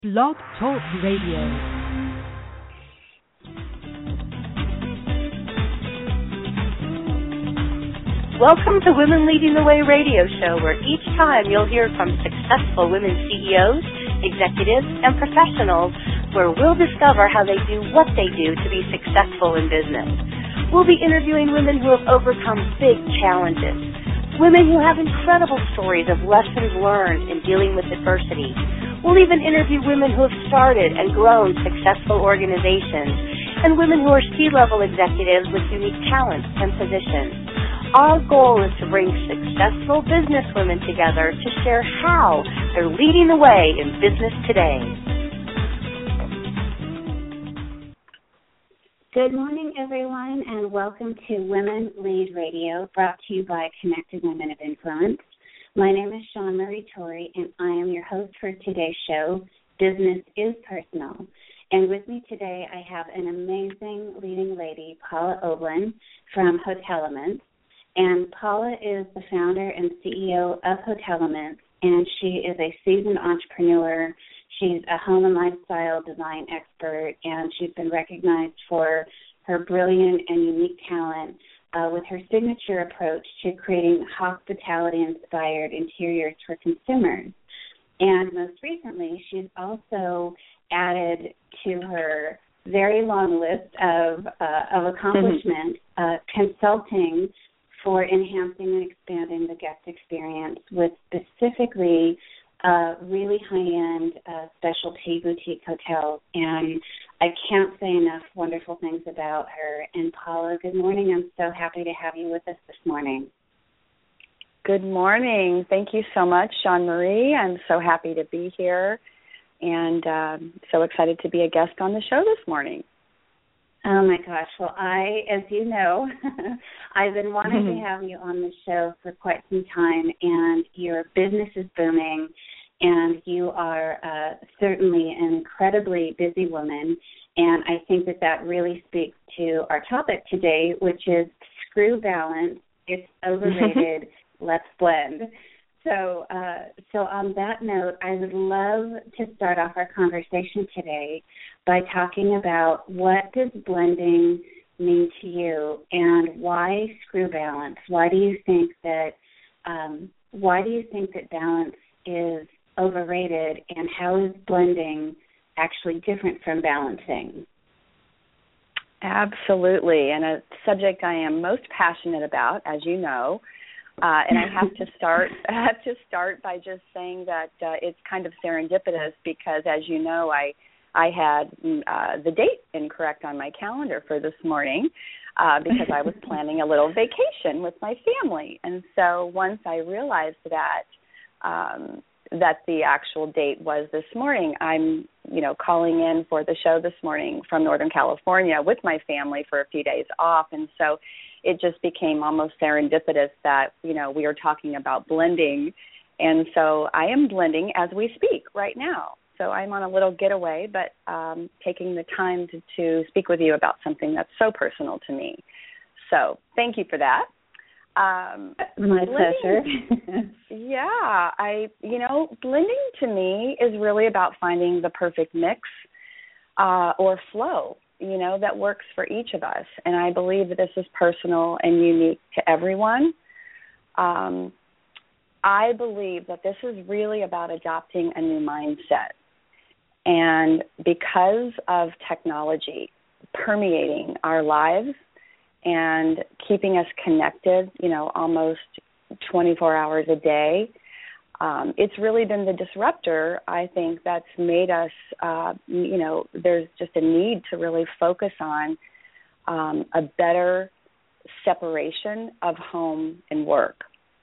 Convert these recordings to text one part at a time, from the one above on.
Blog Talk Radio. Welcome to Women Leading the Way radio show, where each time you'll hear from successful women CEOs, executives, and professionals, where we'll discover how they do what they do to be successful in business. We'll be interviewing women who have overcome big challenges, women who have incredible stories of lessons learned in dealing with adversity. We'll even interview women who have started and grown successful organizations, and women who are C-level executives with unique talents and positions. Our goal is to bring successful business women together to share how they're leading the way in business today. Good morning, everyone, and welcome to Women Lead Radio, brought to you by Connected Women of Influence. My name is Sean Marie Torrey, and I am your host for today's show, Business is Personal. And with me today, I have an amazing leading lady, Paula Oblin from Hotelements. And Paula is the founder and CEO of Hotelements, and she is a seasoned entrepreneur. She's a home and lifestyle design expert, and she's been recognized for her brilliant and unique talent with her signature approach to creating hospitality-inspired interiors for consumers. And most recently, she's also added to her very long list of accomplishments consulting for enhancing and expanding the guest experience with specifically really high-end specialty boutique hotels. And I can't say enough wonderful things about her. And Paula, good morning. I'm so happy to have you with us this morning. Good morning. Thank you so much, Sean Marie. I'm so happy to be here and so excited to be a guest on the show this morning. Oh, my gosh. Well, as you know, I've been wanting to have you on the show for quite some time, and your business is booming, and you are certainly an incredibly busy woman, and I think that really speaks to our topic today, which is screw balance. It's overrated. Let's blend. So on that note, I would love to start off our conversation today by talking about what does blending mean to you, and why screw balance? Why do you think that balance is overrated, and how is blending actually different from balancing? Absolutely, and a subject I am most passionate about, as you know. And I have to start by just saying that it's kind of serendipitous because, as you know, I had the date incorrect on my calendar for this morning because I was planning a little vacation with my family. And so once I realized that the actual date was this morning, I'm calling in for the show this morning from Northern California with my family for a few days off, and so it just became almost serendipitous that, we are talking about blending. And so I am blending as we speak right now. So I'm on a little getaway, but taking the time to speak with you about something that's so personal to me. So thank you for that. My pleasure. Yeah. Blending to me is really about finding the perfect mix or flow, that works for each of us. And I believe that this is personal and unique to everyone. I believe that this is really about adopting a new mindset. And because of technology permeating our lives and keeping us connected, almost 24 hours a day, it's really been the disruptor, I think, that's made us, there's just a need to really focus on a better separation of home and work.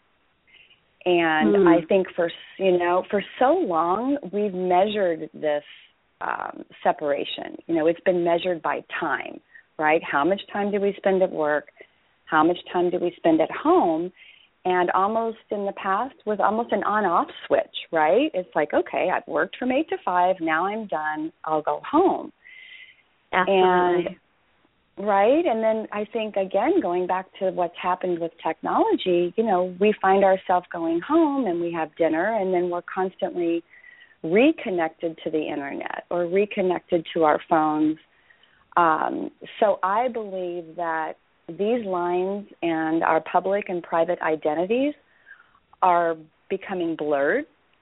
And I think for so long, we've measured this separation. It's been measured by time, right? How much time do we spend at work? How much time do we spend at home? And almost in the past was almost an on-off switch, right? It's like, okay, I've worked from 8 to 5. Now I'm done. I'll go home. Absolutely. Right? And then I think, again, going back to what's happened with technology, we find ourselves going home and we have dinner, and then we're constantly reconnected to the internet or reconnected to our phones. So I believe that these lines and our public and private identities are becoming blurred.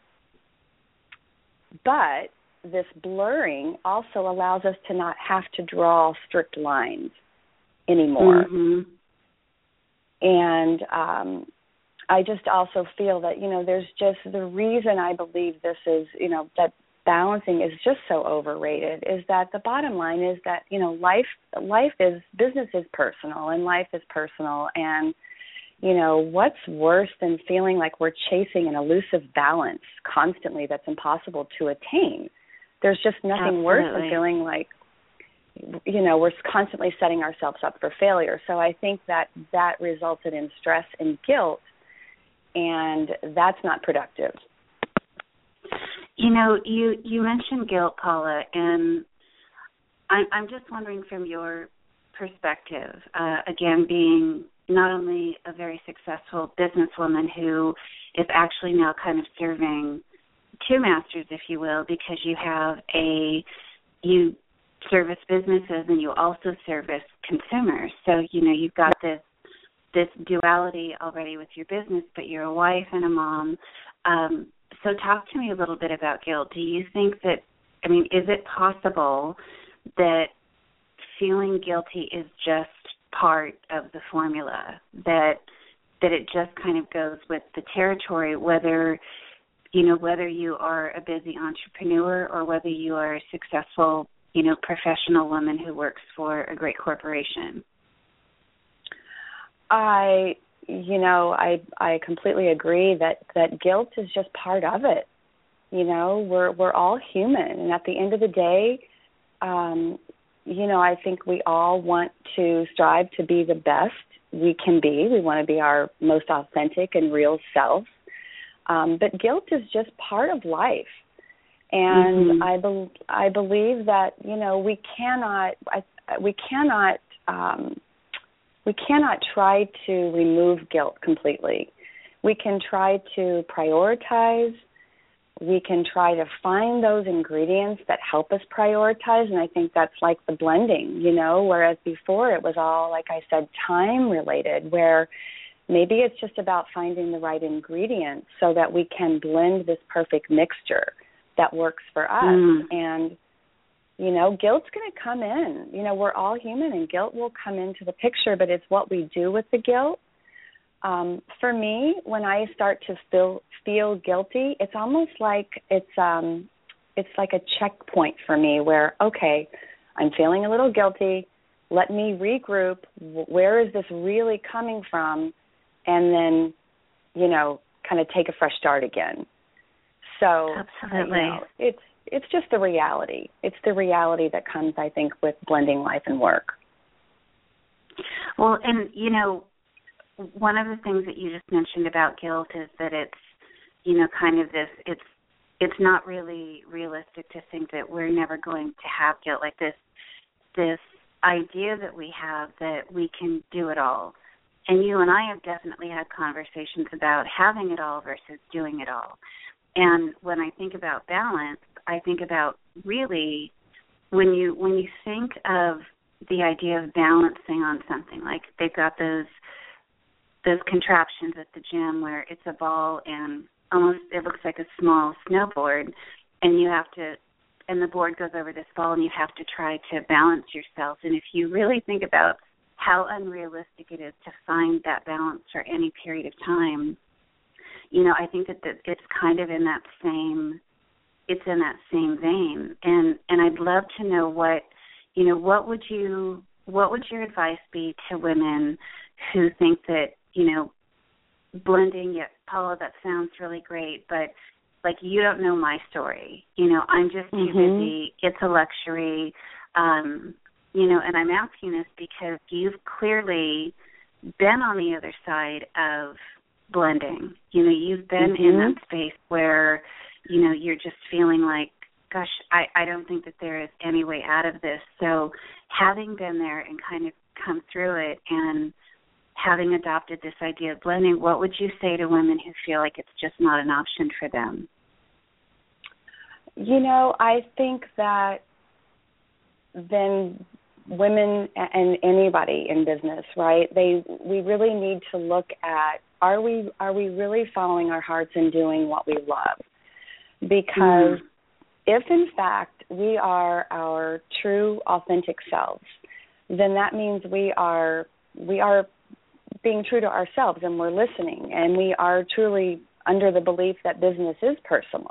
But this blurring also allows us to not have to draw strict lines anymore. Mm-hmm. And I just also feel that, there's just the reason I believe this is, that balancing is just so overrated is that the bottom line is that, business is personal and life is personal. And, what's worse than feeling like we're chasing an elusive balance constantly that's impossible to attain? There's just nothing worse than feeling like, we're constantly setting ourselves up for failure. So I think that resulted in stress and guilt, and that's not productive. You mentioned guilt, Paula, and I'm just wondering from your perspective, again, being not only a very successful businesswoman who is actually now kind of serving two masters, if you will, because you service businesses and you also service consumers. So, you've got this duality already with your business, but you're a wife and a mom. So talk to me a little bit about guilt. Do you think that, is it possible that feeling guilty is just part of the formula, that it just kind of goes with the territory, whether you are a busy entrepreneur or whether you are a successful, professional woman who works for a great corporation? I completely agree that guilt is just part of it. We're all human, and at the end of the day, I think we all want to strive to be the best we can be. We want to be our most authentic and real self. But guilt is just part of life. And I believe that, we cannot try to remove guilt completely. We can try to prioritize. We can try to find those ingredients that help us prioritize, and I think that's like the blending, whereas before it was all, like I said, time related, where maybe it's just about finding the right ingredients so that we can blend this perfect mixture that works for us. And, guilt's going to come in. We're all human, and guilt will come into the picture, but it's what we do with the guilt. For me, when I start to feel guilty, it's almost like it's like a checkpoint for me where, okay, I'm feeling a little guilty. Let me regroup. Where is this really coming from? And then, kind of take a fresh start again. So, absolutely, it's just the reality. It's the reality that comes, I think, with blending life and work. Well, and one of the things that you just mentioned about guilt is that it's, kind of this, it's not really realistic to think that we're never going to have guilt, like this idea that we have that we can do it all. And you and I have definitely had conversations about having it all versus doing it all. And when I think about balance, I think about really when you think of the idea of balancing on something, like they've got those contraptions at the gym where it's a ball and almost it looks like a small snowboard, and the board goes over this ball and you have to try to balance yourself. And if you really think about how unrealistic it is to find that balance for any period of time, I think that it's kind of in that same vein. And I'd love to know what would your advice be to women who think that, blending, yeah, Paula, that sounds really great, but like, you don't know my story. I'm just too busy. It's a luxury. And I'm asking this because you've clearly been on the other side of blending. You've been in that space where, you're just feeling like, gosh, I don't think that there is any way out of this. So having been there and kind of come through it and having adopted this idea of blending, what would you say to women who feel like it's just not an option for them? I think that then women and anybody in business, right? We really need to look at, are we really following our hearts and doing what we love? Because if in fact we are our true authentic selves, then that means we are being true to ourselves, and we're listening, and we are truly under the belief that business is personal.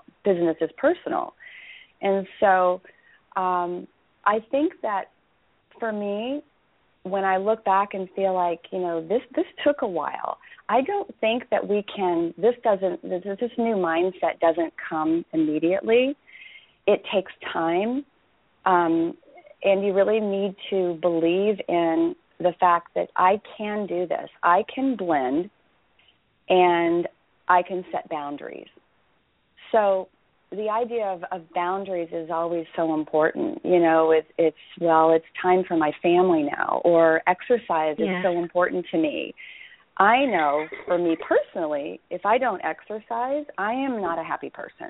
And so I think that for me, when I look back and feel like, this took a while, I don't think that we can, this new mindset doesn't come immediately. It takes time, and you really need to believe in the fact that I can do this. I can blend, and I can set boundaries. So the idea of boundaries is always so important. It's time for my family now, or exercise is so important to me. I know for me personally, if I don't exercise, I am not a happy person.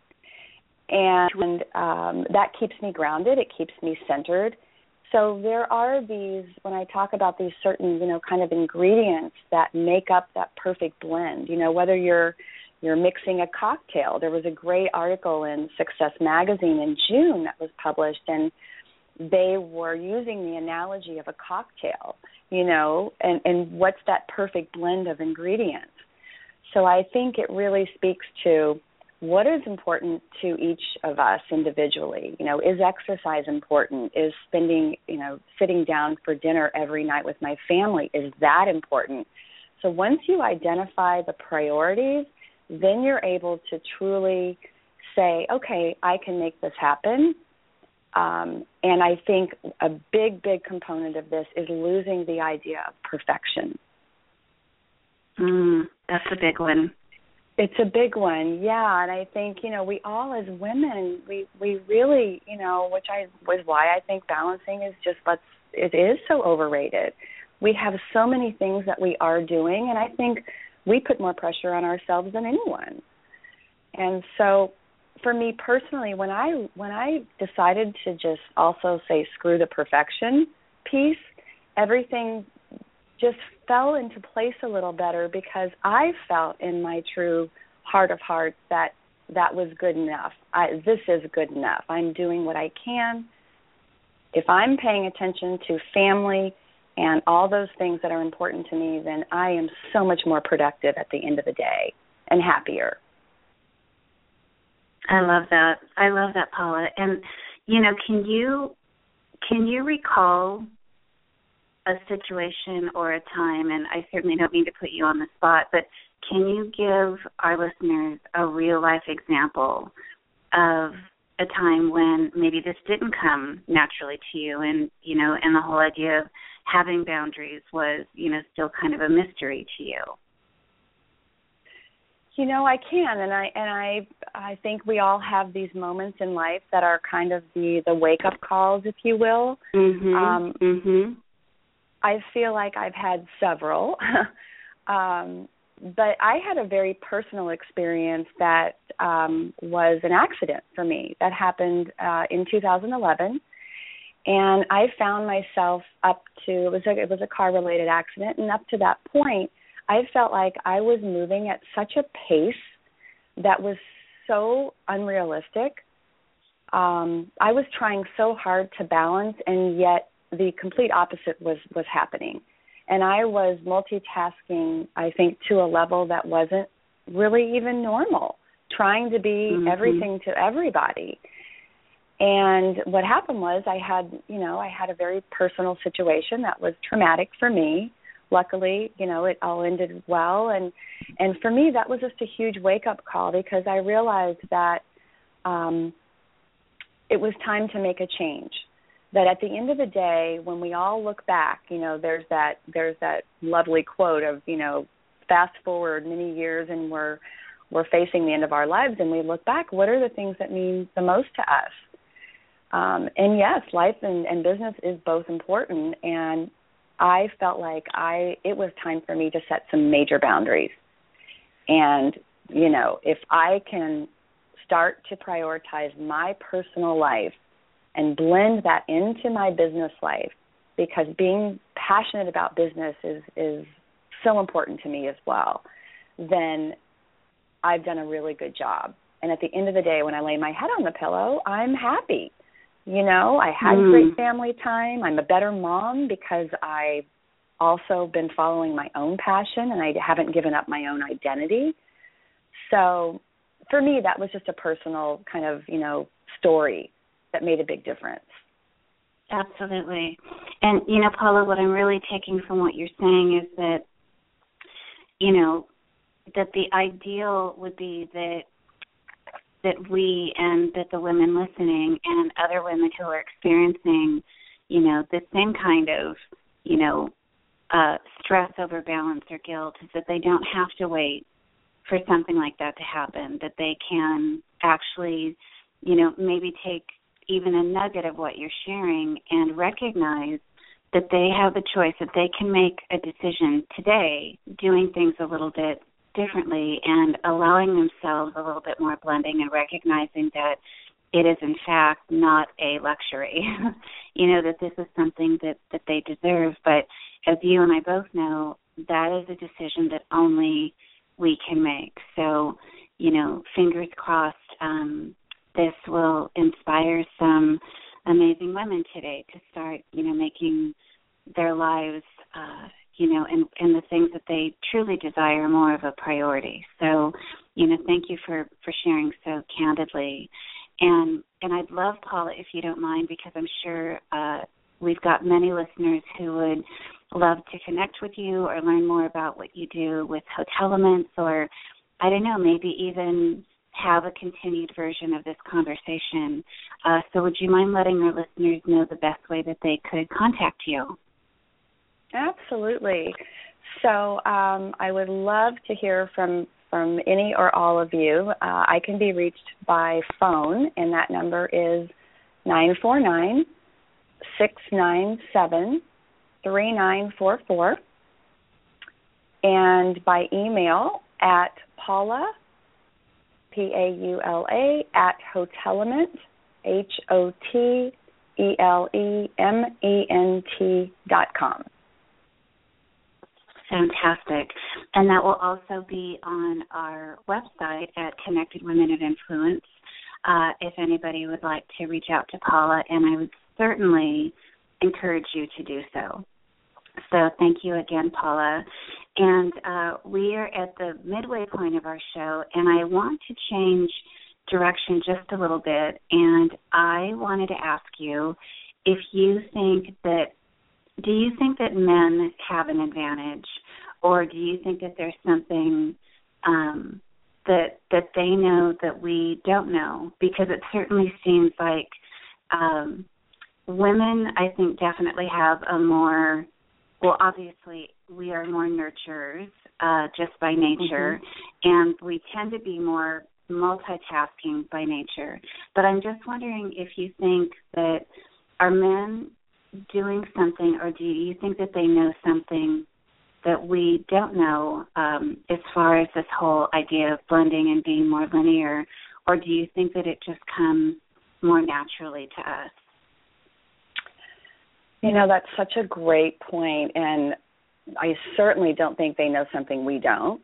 And that keeps me grounded. It keeps me centered. So there are these, when I talk about these certain, kind of ingredients that make up that perfect blend, whether you're mixing a cocktail. There was a great article in Success Magazine in June that was published, and they were using the analogy of a cocktail, and what's that perfect blend of ingredients. So I think it really speaks to what is important to each of us individually. Is exercise important? Is sitting down for dinner every night with my family, is that important? So once you identify the priorities, then you're able to truly say, okay, I can make this happen. And I think a big, big component of this is losing the idea of perfection. That's a big one. It's a big one, yeah. And I think, we all as women, we really, which was why I think balancing is it is so overrated. We have so many things that we are doing, and I think we put more pressure on ourselves than anyone. And so for me personally, when I decided to just also say screw the perfection piece, everything just fell into place a little better, because I felt in my true heart of hearts that was good enough. This is good enough. I'm doing what I can. If I'm paying attention to family and all those things that are important to me, then I am so much more productive at the end of the day and happier. I love that, Paula. And, can you recall a situation or a time, and I certainly don't mean to put you on the spot, but can you give our listeners a real-life example of a time when maybe this didn't come naturally to you, and, and the whole idea of having boundaries was, still kind of a mystery to you? I can, and I think we all have these moments in life that are kind of the wake-up calls, if you will. I feel like I've had several, but I had a very personal experience that was an accident for me that happened in 2011, and I found myself it was a car-related accident, and up to that point, I felt like I was moving at such a pace that was so unrealistic. I was trying so hard to balance, and yet the complete opposite was happening. And I was multitasking, I think, to a level that wasn't really even normal, trying to be everything to everybody. And what happened was I had a very personal situation that was traumatic for me. Luckily, it all ended well. And for me, that was just a huge wake-up call, because I realized that it was time to make a change. That at the end of the day, when we all look back, there's that lovely quote of, fast forward many years and we're facing the end of our lives, and we look back, what are the things that mean the most to us? And yes, life and business is both important, and I felt like it was time for me to set some major boundaries. And, if I can start to prioritize my personal life and blend that into my business life, because being passionate about business is so important to me as well, then I've done a really good job. And at the end of the day, when I lay my head on the pillow, I'm happy. You know, I had great family time. I'm a better mom because I've also been following my own passion, and I haven't given up my own identity. So for me, that was just a personal kind of, you know, story that made a big difference. Absolutely. And, you know, Paula, what I'm really taking from what you're saying is that, you know, that the ideal would be that we and that the women listening and other women who are experiencing, you know, the same kind of, you know, stress over balance or guilt, is that they don't have to wait for something like that to happen, that they can actually, you know, maybe take even a nugget of what you're sharing and recognize that they have a choice, that they can make a decision today, doing things a little bit differently and allowing themselves a little bit more blending and recognizing that it is in fact not a luxury, you know, that this is something that they deserve. But as you and I both know, that is a decision that only we can make. So, you know, fingers crossed, this will inspire some amazing women today to start, you know, making their lives, you know, and the things that they truly desire more of a priority. So, you know, thank you for sharing so candidly. And I'd love, Paula, if you don't mind, because I'm sure we've got many listeners who would love to connect with you or learn more about what you do with Hotelements, or, I don't know, maybe even have a continued version of this conversation. So would you mind letting our listeners know the best way that they could contact you? Absolutely. So I would love to hear from any or all of you. I can be reached by phone, and that number is 949-697-3944, and by email at Paula, Paula, at Hotelement, HOTELEMENT.com. Fantastic. And that will also be on our website at Connected Women of Influence, if anybody would like to reach out to Paula, and I would certainly encourage you to do so. So thank you again, Paula. And we are at the midway point of our show, and I want to change direction just a little bit, and I wanted to ask you if you think that, do you think that men have an advantage, or do you think that there's something that they know that we don't know? Because it certainly seems like women, I think, definitely have a more, well, obviously we are more nurturers just by nature, and we tend to be more multitasking by nature. But I'm just wondering if you think that are men doing something, or do you think that they know something that we don't know as far as this whole idea of blending and being more linear, or do you think that it just comes more naturally to us? You know, that's such a great point, and I certainly don't think they know something we don't.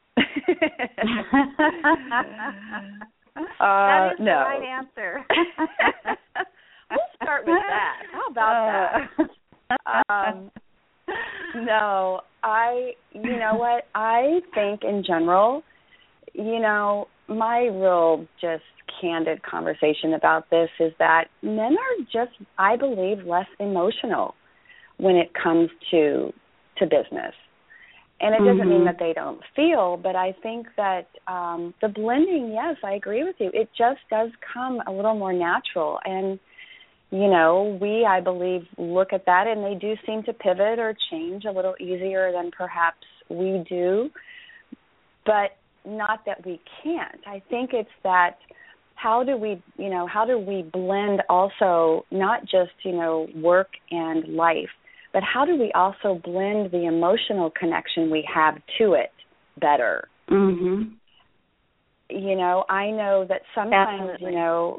That is no. the right answer. We'll start with that. How about that? No, you know what? I think in general, you know, my real just candid conversation about this is that men are just, I believe, less emotional when it comes to business. And it doesn't mean that they don't feel, but I think that the blending, yes, I agree with you. It just does come a little more natural. And, you know, we, I believe, look at that, and they do seem to pivot or change a little easier than perhaps we do, but not that we can't. I think it's that how do we blend also not just, you know, work and life, but how do we also blend the emotional connection we have to it better? I know that sometimes, Absolutely.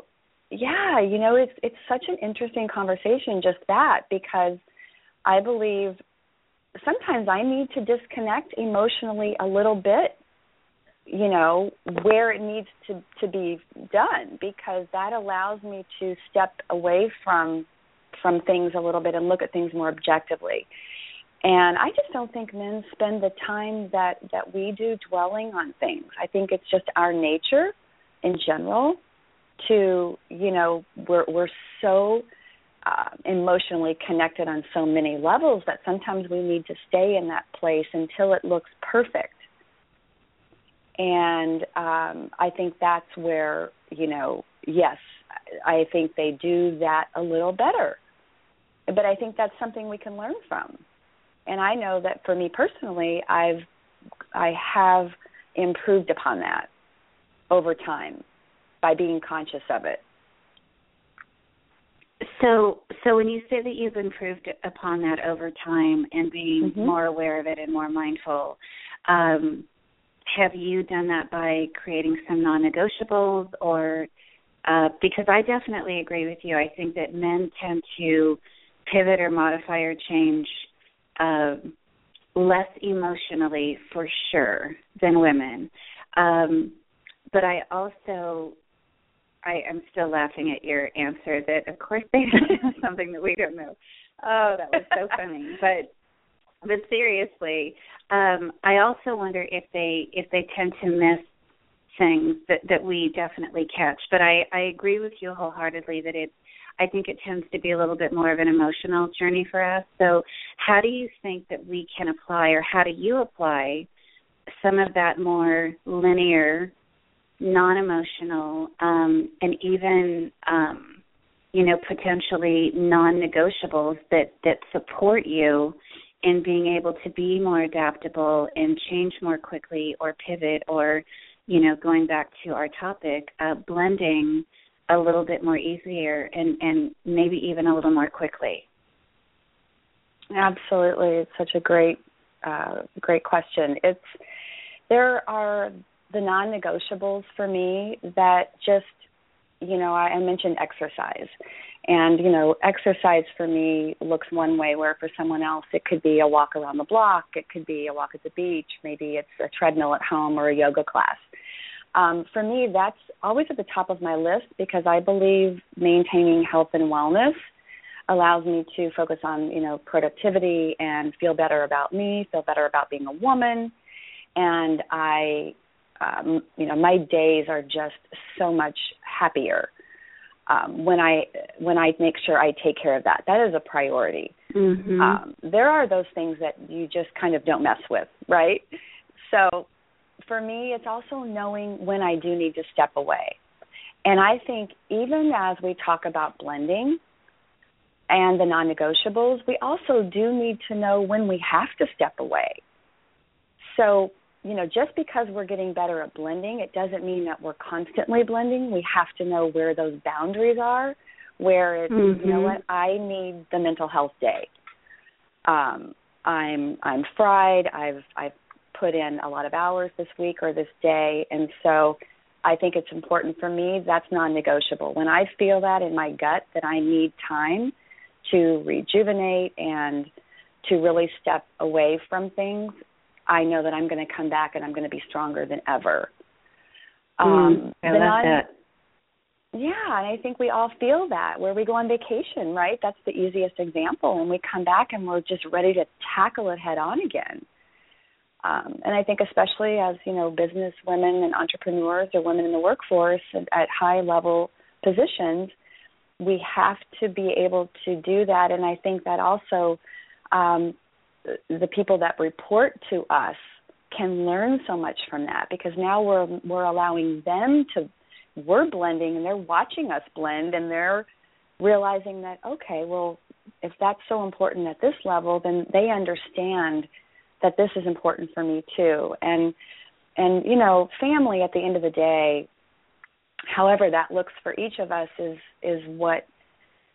it's such an interesting conversation, just that, because I believe sometimes I need to disconnect emotionally a little bit, where it needs to be done, because that allows me to step away from things a little bit and look at things more objectively. And I just don't think men spend the time that we do dwelling on things. I think it's just our nature in general to, we're so emotionally connected on so many levels that sometimes we need to stay in that place until it looks perfect. And I think that's where, yes, I think they do that a little better. But I think that's something we can learn from. And I know that for me personally, I have improved upon that over time by being conscious of it. So when you say that you've improved upon that over time and being more aware of it and more mindful, have you done that by creating some non-negotiables, or because I definitely agree with you. I think that men tend to pivot or modify or change less emotionally for sure than women. But I'm still laughing at your answer that of course they have something that we don't know. Oh, that was so funny. But seriously, I also wonder if they tend to miss things that we definitely catch. But I agree with you wholeheartedly that I think it tends to be a little bit more of an emotional journey for us. So how do you think that we can apply, or how do you apply some of that more linear, non-emotional, and even, potentially non-negotiables that support you in being able to be more adaptable and change more quickly or pivot or, going back to our topic, blending a little bit more easier and maybe even a little more quickly? Absolutely. It's such a great question. There are the non-negotiables for me that just, I mentioned exercise. And, exercise for me looks one way, where for someone else it could be a walk around the block, it could be a walk at the beach, maybe it's a treadmill at home or a yoga class. For me, that's always at the top of my list, because I believe maintaining health and wellness allows me to focus on, productivity and feel better about me, feel better about being a woman. And my days are just so much happier when I make sure I take care of that. That is a priority. There are those things that you just kind of don't mess with, right? So for me, it's also knowing when I do need to step away. And I think even as we talk about blending and the non-negotiables, we also do need to know when we have to step away. So, just because we're getting better at blending, it doesn't mean that we're constantly blending. We have to know where those boundaries are, where it's, you know what, I need the mental health day. I'm fried. I've put in a lot of hours this week or this day, and so I think it's important for me. That's non-negotiable. When I feel that in my gut that I need time to rejuvenate and to really step away from things, I know that I'm going to come back and I'm going to be stronger than ever. I love that. Yeah, and I think we all feel that where we go on vacation, right? That's the easiest example. And we come back and we're just ready to tackle it head on again. And I think especially as, business women and entrepreneurs or women in the workforce at high-level positions, we have to be able to do that. And I think that also the people that report to us can learn so much from that, because now we're allowing them to, we're blending and they're watching us blend, and they're realizing that, okay, well, if that's so important at this level, then they understand that this is important for me too. And family at the end of the day, however that looks for each of us, is what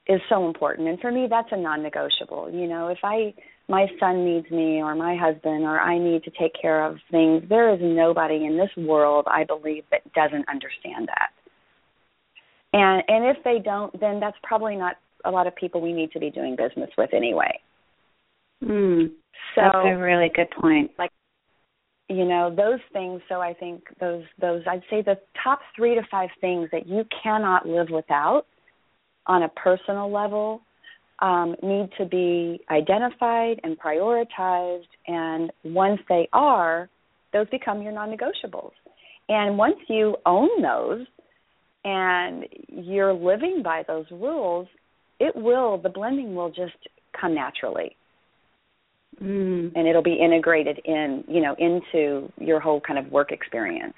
is so important. And for me, that's a non-negotiable. If my son needs me or my husband or I need to take care of things, there is nobody in this world, I believe, that doesn't understand that. And if they don't, then that's probably not a lot of people we need to be doing business with anyway. That's a really good point. Those things. So I think those I'd say the top 3 to 5 things that you cannot live without on a personal level need to be identified and prioritized. And once they are, those become your non-negotiables. And once you own those and you're living by those rules, the blending will just come naturally. And it'll be integrated into your whole kind of work experience.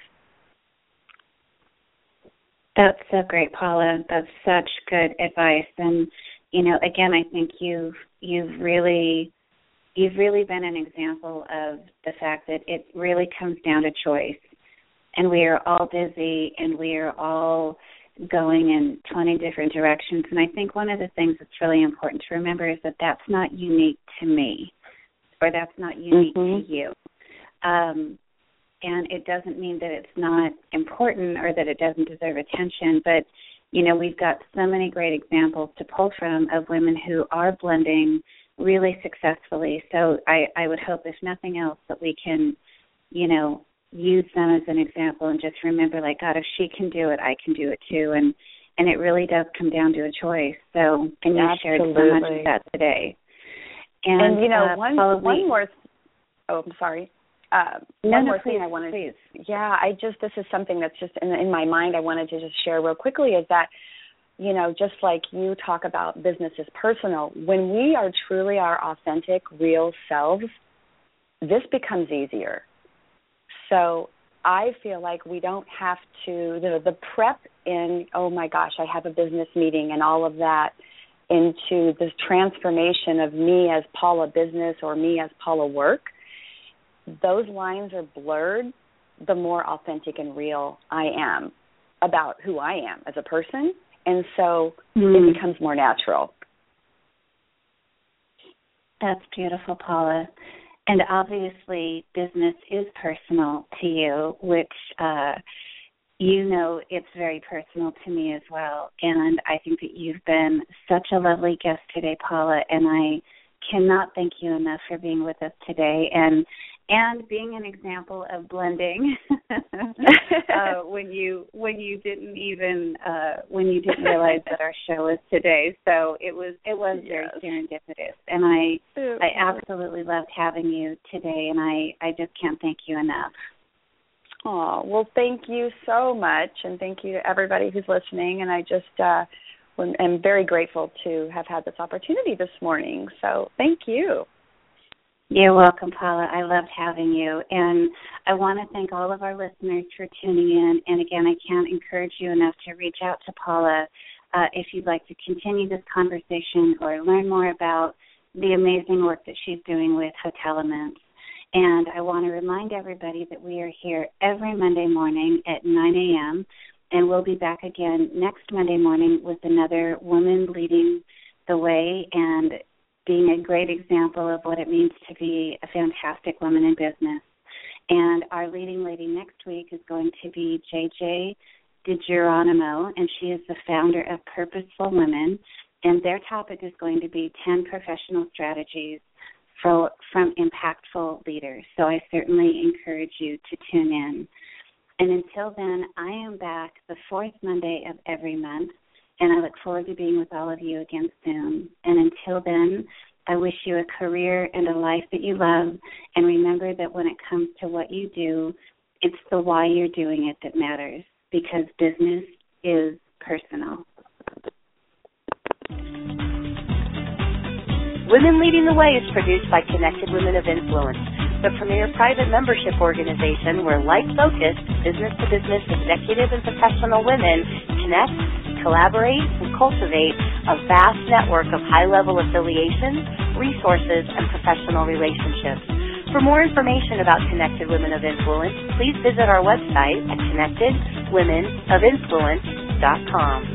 That's so great, Paula. That's such good advice. And, again, I think you've really been an example of the fact that it really comes down to choice. And we are all busy and we are all going in 20 different directions. And I think one of the things that's really important to remember is that that's not unique to me, or that's not unique to you. And it doesn't mean that it's not important or that it doesn't deserve attention, but, we've got so many great examples to pull from of women who are blending really successfully. So I would hope, if nothing else, that we can, use them as an example and just remember, God, if she can do it, I can do it too. And it really does come down to a choice. So, and you shared so much of that today. And one more. I'm sorry. One more thing I wanted. Please. Yeah, this is something that's just in my mind. I wanted to just share real quickly is that, just like you talk about business is personal, when we are truly our authentic, real selves, this becomes easier. So I feel like we don't have to, the prep in, oh my gosh, I have a business meeting and all of that, into this transformation of me as Paula business or me as Paula work, those lines are blurred the more authentic and real I am about who I am as a person. And so it becomes more natural. That's beautiful, Paula. And obviously business is personal to you, which it's very personal to me as well. And I think that you've been such a lovely guest today, Paula, and I cannot thank you enough for being with us today and being an example of blending when you didn't realize that our show was today. So it was very serendipitous, and I absolutely loved having you today, and I just can't thank you enough. Oh, well, thank you so much, and thank you to everybody who's listening. And I just am very grateful to have had this opportunity this morning. So thank you. You're welcome, Paula. I loved having you. And I want to thank all of our listeners for tuning in. And again, I can't encourage you enough to reach out to Paula if you'd like to continue this conversation or learn more about the amazing work that she's doing with Hotelament. And I want to remind everybody that we are here every Monday morning at 9 a.m., and we'll be back again next Monday morning with another woman leading the way and being a great example of what it means to be a fantastic woman in business. And our leading lady next week is going to be JJ DiGeronimo, and she is the founder of Purposeful Women, and their topic is going to be 10 professional strategies from impactful leaders. So I certainly encourage you to tune in. And until then, I am back the fourth Monday of every month, and I look forward to being with all of you again soon. And until then, I wish you a career and a life that you love, and remember that when it comes to what you do, it's the why you're doing it that matters, because business is personal. Women Leading the Way is produced by Connected Women of Influence, the premier private membership organization where like-focused, business-to-business executive and professional women connect, collaborate, and cultivate a vast network of high-level affiliations, resources, and professional relationships. For more information about Connected Women of Influence, please visit our website at connectedwomenofinfluence.com.